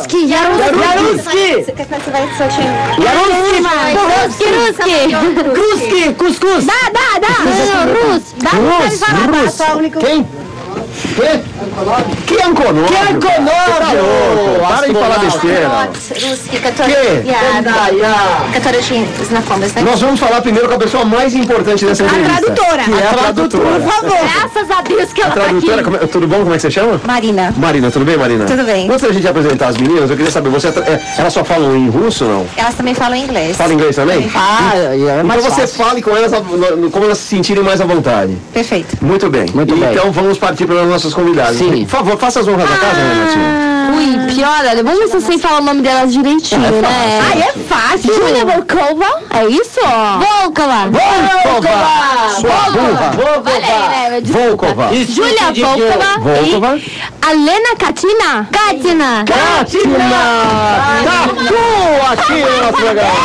Yaruski. Yaruski, cuscuz. Dá. Quem? Que Anconóbio? Para de falar besteira. Nós vamos falar primeiro com a pessoa mais importante dessa entrevista. A tradutora. Que é a tradutora. Por favor. Graças a Deus que ela tá aqui. Tudo bom? Como é que você chama? Marina. Marina, tudo bem, Marina? Tudo bem. Antes da gente apresentar as meninas, eu queria saber, elas só falam em russo ou não? Elas também falam inglês. Fala inglês também? Então você fale com elas como elas se sentirem mais à vontade. Perfeito. Muito bem. Então vamos partir para as nossas convidadas. Sim. Por favor, faça as honras da casa, Renatinho. Ui, pior, olha, vamos ver se você fala o nome delas direitinho, né? É fácil. Júlia Volkova, é isso? Volkova. Sua burra. Volkova. Júlia Volkova e Alena Katina. Katina. Tatu aqui no nosso programa.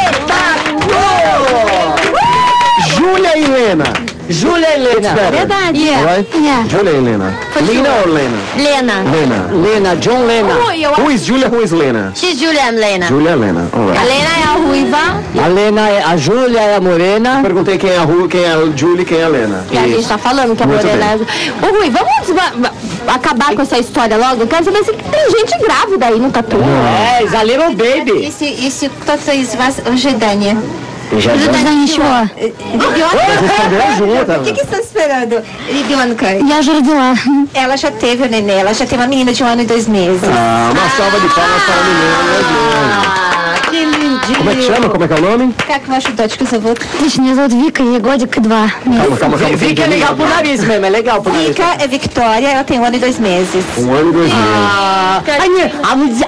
Júlia e Helena. Verdade. Júlia e Helena. Lena ou Lena? Lena. John Lena. Who is Julia, who is Lena? She's Julia, I'm Lena. Julia e Lena. A Lena é a ruiva. A Júlia é a morena. Perguntei quem é a Julia e quem é a Lena. E a gente tá falando que a morena é... Ô Rui, vamos acabar com essa história logo? Eu quero saber se tem gente grávida aí no Tatu. It's a little baby. Isso кто-то из вас ожидание. Ничего. O que estão esperando? Ribionka. Я же родила. Ela já teve o nenê, ela já tem uma menina de 1 ano e 2 meses. Uma salva de palmas para a menina. Que lindinho. Como é que chama? Como é que é o nome? Как вашу дочку зовут? Меня зовут Вика, ей годик и 2. Calma. Vika é legal pro nariz mesmo, é legal pro nariz. Vika é Victoria, ela tem 1 ano e 2 meses. 1 ano e 2 meses.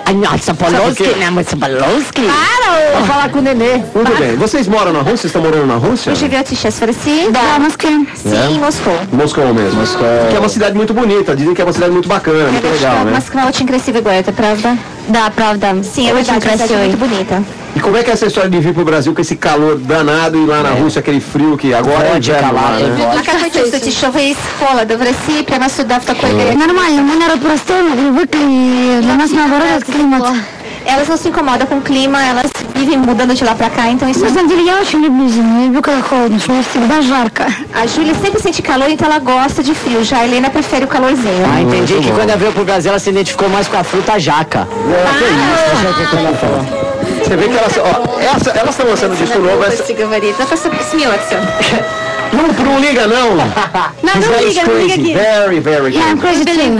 Vamos falar com o nenê. Muito bem. Vocês moram na Rússia? Estão morando na Rússia? Вы живете сейчас в России? Да, в Москве. Sim, em Moscou. Moscou mesmo. Que é uma cidade muito bonita. Dizem que é uma cidade muito bacana, muito legal, né? Москва очень красивый город, это правда? Да, правда. Sim, é verdade, uma cidade muito bonita. E como é que é essa história de vir pro Brasil com esse calor danado e lá na Rússia aquele frio que agora é inverno lá, né? А как вы чувствуете, что вы из холода в России прямо сюда в такой горячий? Нормально, мы народ простой, мы привыкли, и для нас наоборот этот климат. Elas não se incomodam com o clima, elas vivem mudando de lá pra cá, então isso... На самом деле я очень люблю зиму, я люблю когда холодно, что мне всегда жарко. A Júlia sempre sente calor, então ela gosta de frio, já a Helena prefere o calorzinho. Entendi que quando ela veio pro Brasil ela se identificou mais com a fruta jaca. Você vê que elas estão lançando disco novo. Ela просто смеется. Não liga, não. Não liga aqui. Very, very Yeah, I'm crazy too.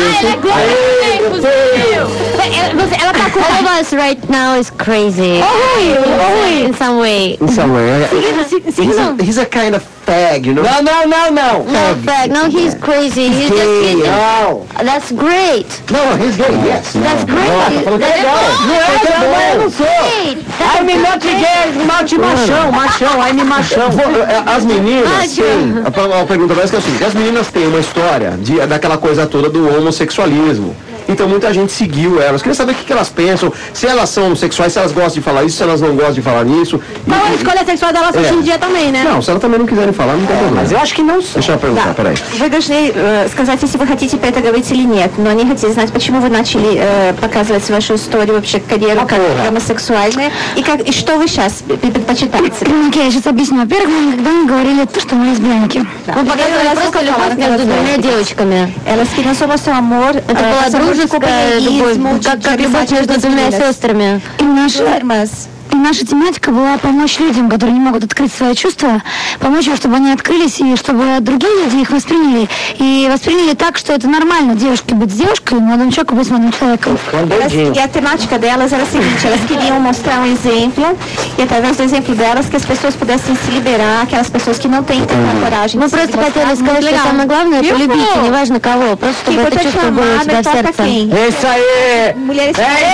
Ela tá com... All of us right now is crazy. In some way. In some way. He's a kind of fag, you know? Não. No, fag. No, he's crazy. He's gay. just... No. That's great. No, he's gay, yes. That's great. Eu não sou. I'm not gay, machão, I'm machão. As meninas têm... A pergunta parece que é o seguinte. As meninas têm uma história daquela coisa toda do homossexualismo. Então muita gente seguiu elas. Queria saber o que elas pensam, se elas são homossexuais, se elas gostam de falar isso, se elas não gostam de falar nisso. Qual a escolha sexual delas hoje em dia também, né? Não, se elas também não quiserem falar, não tem problema. Mas eu acho que não são. Deixa eu perguntar, peraí. Вы должны сказать, если вы хотите про это говорить или нет. Но они хотели знать, почему вы начали показывать вашу историю, вообще карьеру как гомосексуальная. И что вы сейчас предпочитаете? Окей, я сейчас объясню. Во-первых, мы никогда не говорили то, что мы лесбиянки. Мы показывали просто любовь между двумя девочками. Elas queriam só mostrar o amor. Это была дружеская любовь, как любовь между двумя сестрами. И наша тематика была помочь людям, которые не могут открыть свои чувства, помочь им, чтобы они открылись, и чтобы другие люди их восприняли. И восприняли так, что это нормально, девушке быть с девушкой, молодому человеку быть с молодым человеком. E a temática delas era a seguinte, elas queriam mostrar um exemplo, e através do exemplo delas, que as pessoas pudessem se liberar, aquelas pessoas que não têm tanta coragem. Мы просто хотели сказать, что самое главное — это любить, и неважно кого, просто чтобы это чувство было у тебя в сердце. Isso aí! Mulheres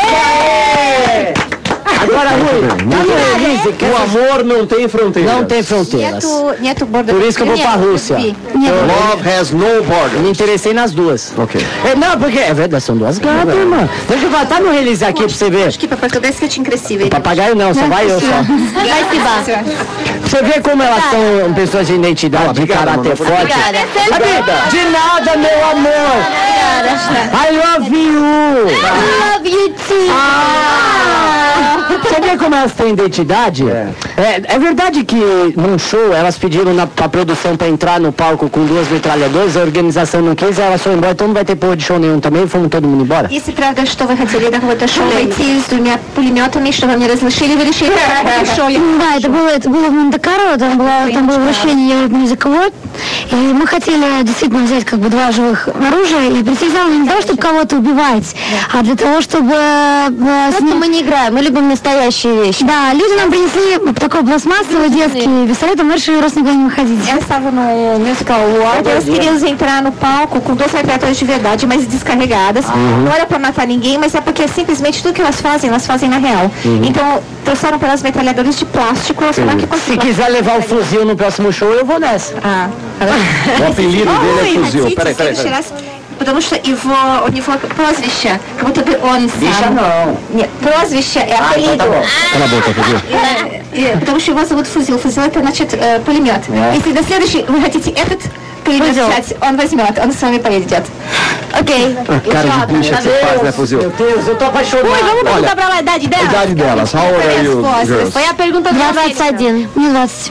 Agora, Rui, o amor não tem fronteiras. Não tem fronteiras. Por isso que eu vou pra Rússia. Love has no borders. Me interessei nas duas. Ok. Não, porque é verdade, são duas gatas, irmã. Deixa eu falar no release aqui pra você ver. Acho que português que eu tinha crescido. Papagaio não, só vai eu só. Você vê como elas são pessoas de identidade, de caráter forte. De nada, meu amor. I love you! I love you too! Você vê como elas têm identidade? É verdade que num show elas pediram pra produção pra entrar no palco com 2 metralhadoras, a organização não quis, elas foram embora, então não vai ter porra de show nenhum também, fomos todo mundo embora? Если правда, что вы хотели какого-то шоу войти с 2 пулеметами, чтобы они разрешили, вы решили шоу? Да, это было в Монте-Карло, там было вращение Europe Music Award, и мы хотели действительно взять как бы 2 живых оружия и прийти к залу не для того, чтобы кого-то убивать, а для того, чтобы... мы не играем, мы любим настоящие вещи. Да, люди нам принесли такой пластмассовый детский пистолет, а мы решили раз никуда не выходить. Elas estavam no Musical Award, elas queriam entrar no palco com 2 metralhadoras de verdade, mas descarregadas. Não era pra matar ninguém, mas é porque simplesmente tudo que elas fazem na real. Então, trouxeram pelas metralhadoras de plástico. Se quiser levar o fuzil no próximo show, eu vou nessa. O apelido dele é fuzil. Peraí. Потому что у него прозвище, как будто бы он сам. Биша não. Нет, прозвище – это апеллиду. Cala a boca, fuzil. Потому что его зовут Фузил. Фузил – это значит пулемет. Если на следующий вы хотите этот пулемет взять, он возьмет, он с вами поедет. Окей. Cara de bicha que você faz, né, fuzil? Meu Deus, eu tô apaixonado. Ui, vamos perguntar pra ela a idade delas? A idade delas. How old are you, girls? Foi a pergunta do 21. Мне 20.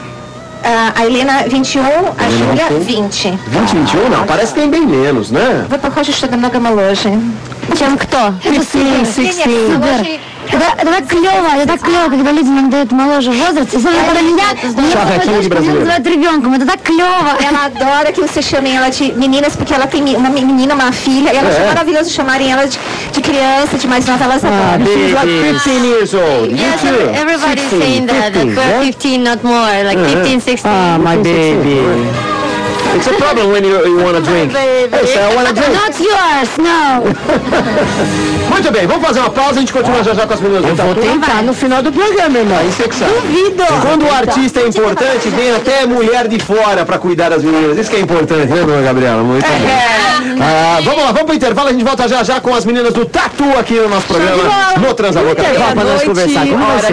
A Helena 21, a Júlia 20. 21? Não, parece que tem bem menos, né? Вы похожи, что намного моложе. Чем кто? Это 16. Это так клево, когда люди нам дают моложе возраст. Особенно когда меня называют ребенком. Это так клево. Ela adora que você chame ela de meninas, porque ela tem uma menina, uma filha. E ela acha maravilhoso chamarem ela de criança, de mais nova, elas adoram. She's like 15 years old. You too. Everybody's saying that we're 15, not more. Like 15, 16. Ah, my baby. It's a problem when you want to drink. Hey, I want to drink. Not yours, no. Muito bem, vamos fazer uma pausa e a gente continua já com as meninas do Tatu. Vou tentar no final do programa, irmão. Aí você que sabe. Duvido. Quando o artista é importante, vem até mulher de fora pra cuidar das meninas. Isso que é importante, né, dona Gabriela? Muito bem. Vamos lá, vamos pro intervalo. A gente volta já com as meninas do Tatu aqui no nosso programa. No Transamor. Pra nós conversar. Como vai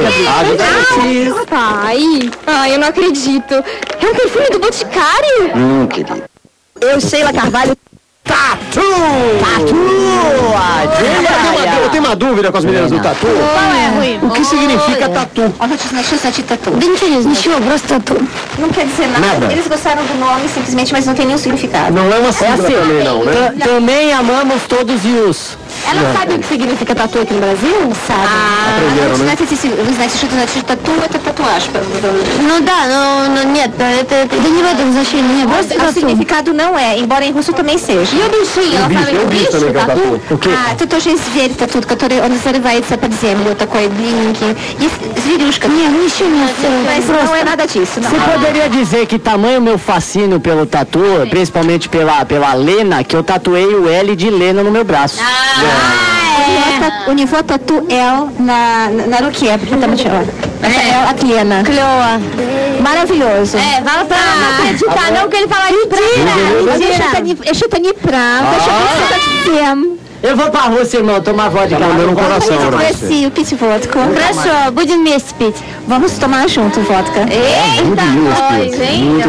ser? Pai, eu não acredito. É um perfume do Boticário? Querido. Eu, Sheila Carvalho. Tatu! Eu tenho uma dúvida com as meninas do Tatu. Qual é, Rui? O que significa Tatu? Что значит тату? Да ничего, просто тату. Não quer dizer nada. Eles gostaram do nome simplesmente, mas não tem nenhum significado. Não é uma sigla também, não, né? Também amamos todos os. Ela sabe o que significa tatu aqui no Brasil? Sabe. Aprenderam, né? Вы знаете, что значит тату? Это татуаж. Ну да, но нет, это не в этом значении, нет, просто O тату. significado não é, embora em russo também seja. Я биши, ela fala Eu vi também que é Tatu. O quê? Это тоже зверь тату, который он зарывается под землю, такой длинненький. Есть зверюшка. Нет, ничего нет. Mas não é nada disso, não. Você poderia dizer que tamanho meu fascínio pelo tatu, principalmente pela Lena, que eu tatuei o L de Lena no meu braço. У него тату L на руке, потому что L от Лена. Клево. Maravilhoso. Fala pra não acreditar, não, que ele fala mentira. Это что-то неправда, что-то совсем. Eu vou pra Rússia, irmão, tomar vodka. Tá mandando um coração pra você. Красиво, пить водку. Хорошо, будем вместе пить. Vamos tomar junto vodka. Eita, nós, hein? Muito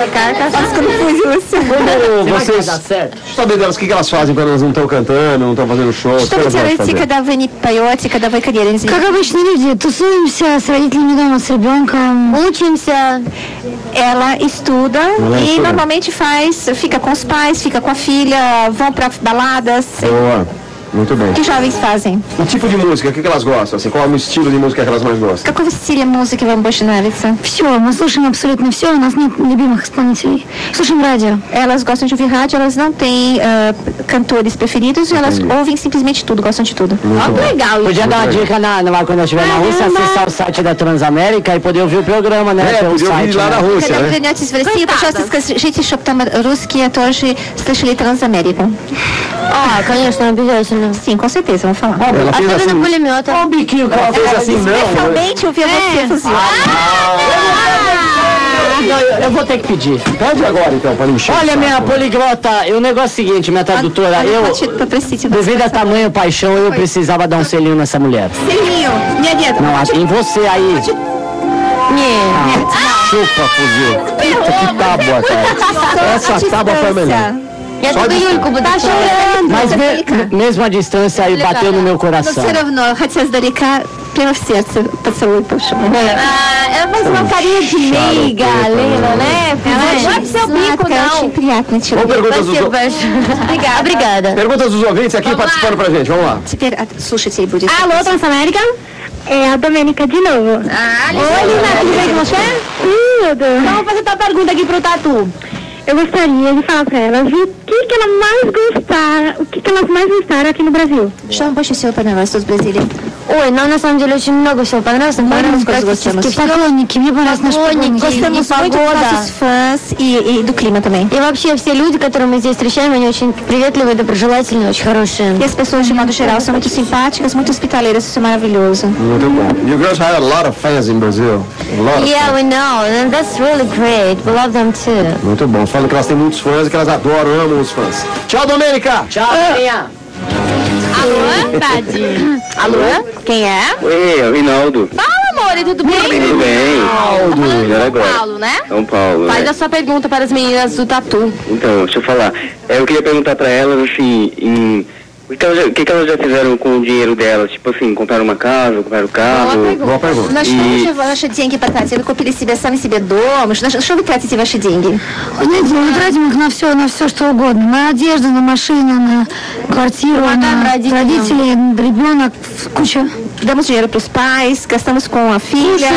bem. Vocês sabem delas, o que elas fazem quando elas não estão cantando, não estão fazendo show? Что вы делаете, когда вы не поете, когда вы карьеры не Как обычные люди, тусуемся с родителями дома, с ребенком, учимся. Ela estuda e normalmente fica com os pais, fica com a filha, vão pra baladas. Boa. Muito bem. O que jovens fazem? O tipo de música, o que elas gostam? Assim, qual é o estilo de música que elas mais gostam? Какого стиля музыки вам больше нравится? Все, мы слушаем абсолютно все, у нас нет любимых исполнителей. Слушаем радио. Elas gostam de ouvir rádio, elas não têm cantores preferidos, elas ouvem simplesmente tudo, gostam de tudo. Legal. Podia dar uma dica quando eu estiver na Rússia, acessar o site da Transamérica e poder ouvir o programa, né? Pelo podia ouvir site, lá na Rússia, Когда вы né? вернетесь в Россию, пожалуйста, скажите, чтобы там русские тоже слышали Трансамерику. Конечно, обязательно. Sim, com certeza, vamos falar. Ela fez Особенно assim, пулемета. Olha o biquinho que ela fez assim, não. Especialmente ouvir você, Fuzil. Eu vou ter que pedir. pede agora então, pra não encher. Olha, minha poliglota, o negócio é o seguinte, minha tradutora, devido a tamanho paixão, eu precisava dar um selinho nessa mulher. Selinho, minha dieta. Não, em você aí. Chupa, Fuzil. Puta, que tábua, cara. Essa tábua foi melhor. Я Só только de- Юльку буду Tá chorando. Mas Издалека. mesmo a distância aí bateu no meu Но coração. все равно, хотя издалека, прямо в сердце поцелуй пошел. Ela faz uma carinha de meiga, Leila, né? Ela Pode ser o bico, очень não. приятный Vamos человек. perguntas dos, Obrigada. Obrigada. perguntas dos ouvintes aqui participando pra gente. Vamos lá. Теперь слушайте и будет. Alô, Transamérica? É a Domênica de novo. Oi, Lina, tudo bem com você? Tudo. Então, vou fazer tua pergunta aqui pro Tatu. Eu gostaria de falar para elas o que elas mais gostaram, o que elas mais gostaram aqui no Brasil. Что вам больше всего понравилось тут в Бразилии? Ой, нам на самом деле очень много всего понравилось. Нам понравилось практически все. Поклонники, мне понравилось наш Поклонники, Gostamos muito dos погода. nossos fãs e do clima também. И вообще все люди, которые мы здесь встречаем, они очень приветливые, доброжелательные, очень хорошие. E as pessoas, de modo geral, são muito simpáticas, muito hospitaleiras, isso é maravilhoso. Muito bom. You girls have a lot of fans in Brazil. A lot of Yeah, we know, and that's really great. We love them too. Muito bom. Falam que elas têm muitos fãs e que elas adoram, amam os fãs. Tchau, Domênica! Tchau, Leila. Alô, Tadinho? Alô? Quem é? Oi, é o Rinaldo. Fala, amor, tudo bem? Tudo bem? Melhor São agora. Paulo, né? São Paulo, Faz né? a sua pergunta para as meninas do Tatu. Então, deixa eu falar. Eu queria perguntar pra elas, assim, o que elas já fizeram com o dinheiro delas? Tipo assim, compraram uma casa, compraram carro? Boa pergunta. На что же ваши деньги потратили? Вы купили себе сами себе дом? На что вы тратите ваши деньги? Знаете, мы тратим их на все, что угодно. На одежду, на машину, на квартиру, на родителей, на ребенок, куча. Damos dinheiro para os pais, gastamos com a filha,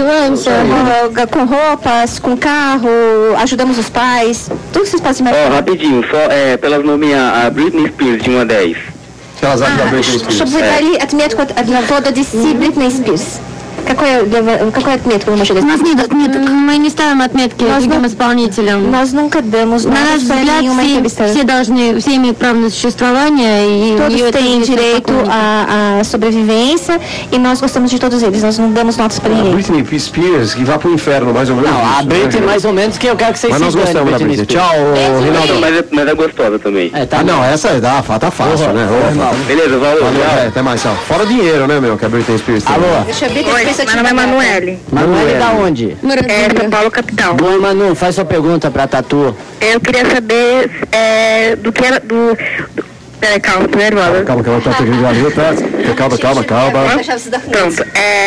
com roupas, com carro, ajudamos os pais, tudo que vocês podem Ó, imaginar. rapidinho, só pelas nomear a Britney Spears de 1 a 10. Que elas acham da Britney Spears. Чтобы вы дали отметку от года 10 Britney Spears. Какой отметку вы можете У нас дать? нет отметок. Мы не ставим отметки другим исполнителям. Нós nunca damos На наш взгляд, nenhuma entrevista. все имеют право на существование. И Todos это têm зависит от direito поклонника. à sobrevivência e nós gostamos de todos eles, nós não damos notas para A ninguém. Britney Spears, que vai pro inferno, mais ou menos. Não, a isso, Britney né? mais ou menos que eu quero que vocês Mas nós se danem, gostamos da Britney Britney. Spears. Tchau, Rinaldo. Mas é gostosa também. É, tá Ah, não, essa tá fácil, né? Ô, Beleza, valeu. valeu, Tchau. até mais, tchau. Fora dinheiro, né, meu, que a Britney Spears tem. Alô? Deixa eu abrir que a Oi, meu nome é Manuele. Manuele da onde? É São Paulo capital. Oi, Manu, faz sua pergunta pra Tatu. Eu queria saber do que era peraí, calma, tô nervosa. Calma, tá pegando ali, tá? Calma. Pronto,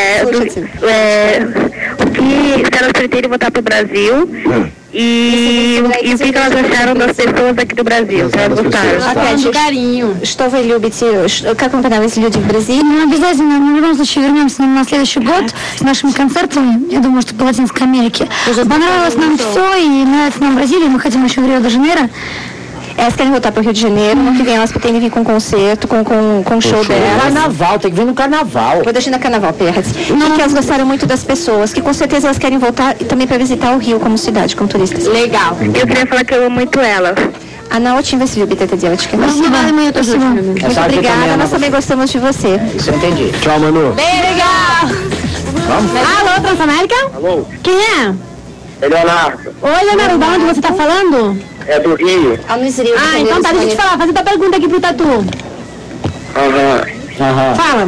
o que se elas pretenderem voltar pro Brasil e o que elas acharam das pessoas aqui do Brasil, se elas gostaram. Опять Carinho. что вы любите, как вам понравились люди в Бразилии? Мы обязательно, в любом случае, вернемся на следующий год с нашими концертами, я думаю, что по Латинской Америке. Понравилось нам все, и нравится нам Бразилия, мы хотим еще в Рио-де-Жанейро. Elas querem voltar para o Rio de Janeiro, no que vem elas pretendem vir com um concerto, com o show delas. Carnaval, tem que vir no carnaval. Vou deixar na Carnaval, Perras. E que elas gostaram muito das pessoas, que com certeza elas querem voltar e também para visitar o Rio como cidade, como turistas. Legal. Eu queria falar que eu amo muito elas. Она очень вас любит, эта девочка. Спасибо. Мы тоже любим. Muito Essa aqui também obrigada, é nós uma- também gostamos de você. Isso eu entendi. Tchau, Manu. Bem legal. Alô, Transamérica? Alô? Quem é? É Leonardo. Oi, Leonardo, da onde você tá falando? É do Rio. А ну, Rio, Ah, então tá, deixa eu te falar, faz a tua pergunta aqui pro Tatu. Aham. Fala.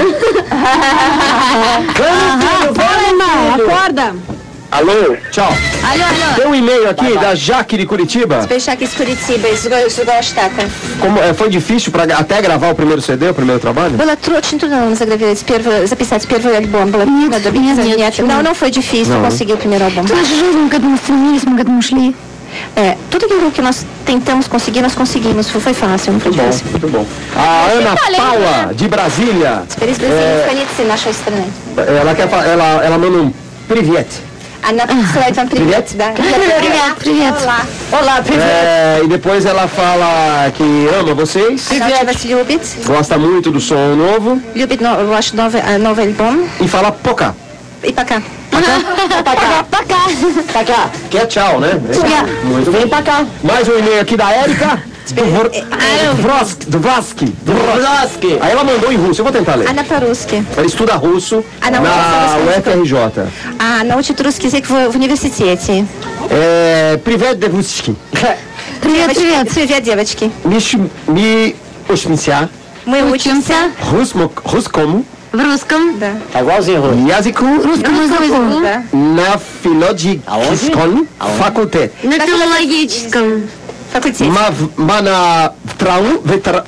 Fala, irmão, acorda. Alô? Tchau. Alô. Tem um e-mail aqui da Jaque de Curitiba. Fechar aqui esse Curitiba, isso gostaка. Como, foi difícil até gravar o primeiro CD, o primeiro trabalho? Было очень трудно записать первый альбом. Não foi difícil conseguir o primeiro álbum. Наша жизнь, мы к этому стремились, мы к этому шли. Tudo aquilo que nós tentamos conseguir, nós conseguimos. Foi fácil, não foi difícil. Muito bom. A Ana Paula, de Brasília. Теперь из Бразилии столицы нашей страны. Ela manda um привет. Она присылает вам привет, да? Привет. Olá, E depois ela fala que ama vocês, Она вас любит, gosta muito do som novo любит ваш новый альбом. e fala poca. E pra cá. Pra cá. Que é tchau, né? Muito bem. Pra cá. Mais um e-mail aqui da Érica. Do Vraski. Aí ela mandou em russo, eu vou tentar ler. Она по-русски. Ela estuda russo Она na учится UFRJ. Она учит русский язык в университете. Привет, девушки. Привет. Привет, девочки. Me учимся Мы учимся. русскому В русском. Да. Tá igualzinho, Rô. языку Русскому языку. Да. на филологическом факультете. На филологическом. Fakultet. Mana Traum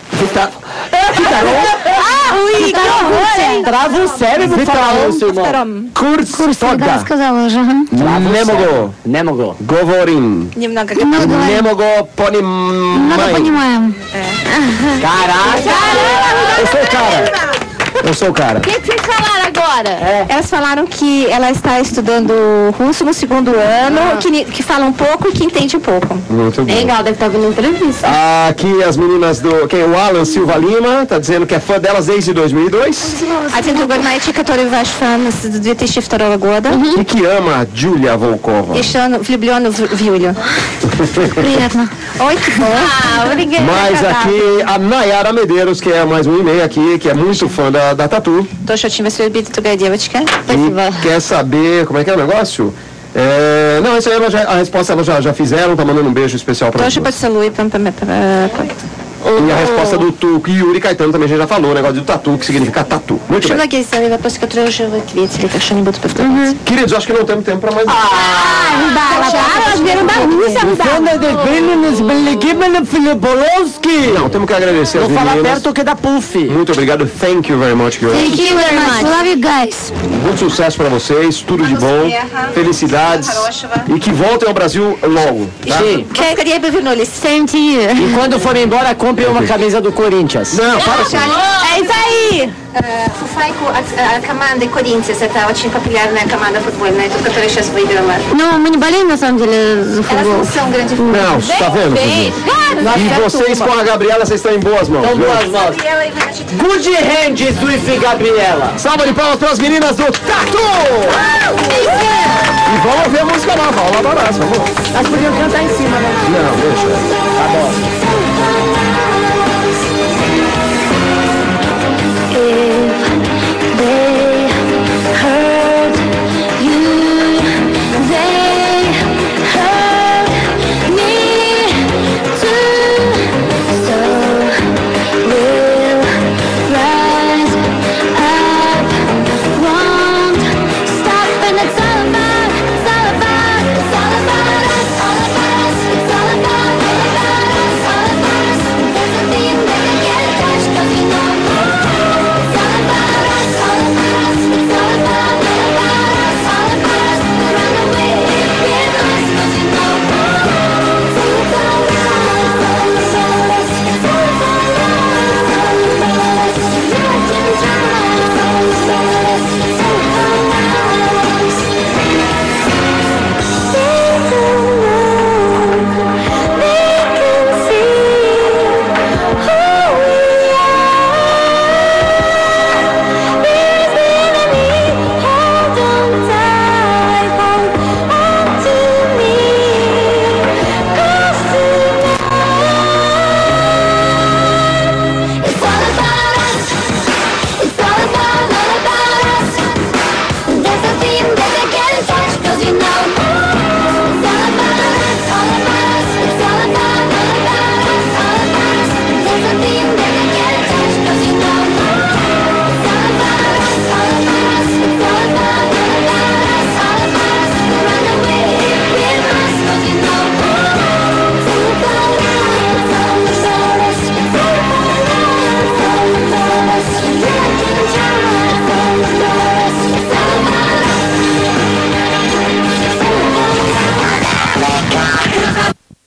Ui, que horror, hein? Trava o cérebro falando, seu irmão. Kurstoga. Сказала уже, ага. Немого. Говорим. Немного. Немого Много понимаем. понимаем. Caraca! Eu sou o cara. O que vocês falaram agora? Elas falaram que ela está estudando russo no 2º ano, que fala um pouco e que entende um pouco. Muito bom. Legal, deve estar ouvindo entrevista. Aqui as meninas do... o Alan Silva Lima, tá dizendo que é fã delas desde 2002. Один другой мальчик, который ваш фан с 2002 года. E que ama Julia Volkova. Еще он влюблен в Юлю. Приятно. Oi, que bom. Obrigada. Mas aqui a Nayara Medeiros, que é mais um e-mail aqui, que é muito fã da Tatu. Тоже очень вас любит другая девочка. E quer saber como é que é o negócio? Não, isso aí a resposta elas já fizeram, tá mandando um beijo especial pra Тоже vocês. поцелуй. E a resposta do Yuri Caetano também a gente já falou, o negócio do tatu, que significa tatu. Muito bem. Многие задали вопросы, которые уже вы ответили, так что не буду повторять. Queridos, acho que não temos tempo pra mais. Elas vieram da Rússia, Não, temos que agradecer as Vou falar meninas. perto que da Puff. Muito obrigado, thank you very much, girls. Thank you very much. Love you guys. Muito sucesso pra vocês, tudo de bom, felicidades e que voltem ao Brasil logo. Tá? Sim. Скорее бы вернулись. Same to you. E quando forem embora, compre uma camisa do Corinthians. Não, para assim. É isso aí! Фуфайку от команды Corinthians, это очень популярная команда футбольная, тут, которая сейчас выиграла. Ну, мы не болеем, на самом деле, за Elas футбол. não são grandes fãs. Não, tá vendo? Fufu? E vocês com a Gabriela, vocês estão em boas mãos. Então, viu? boas mãos. Good hands do Ife Gabriela. Salva de palmas para as meninas do Tatu! E vamos ouvir a música nova, vamos adorar, por favor. Nós podíamos cantar em cima, né? Não, deixa. Tá bom.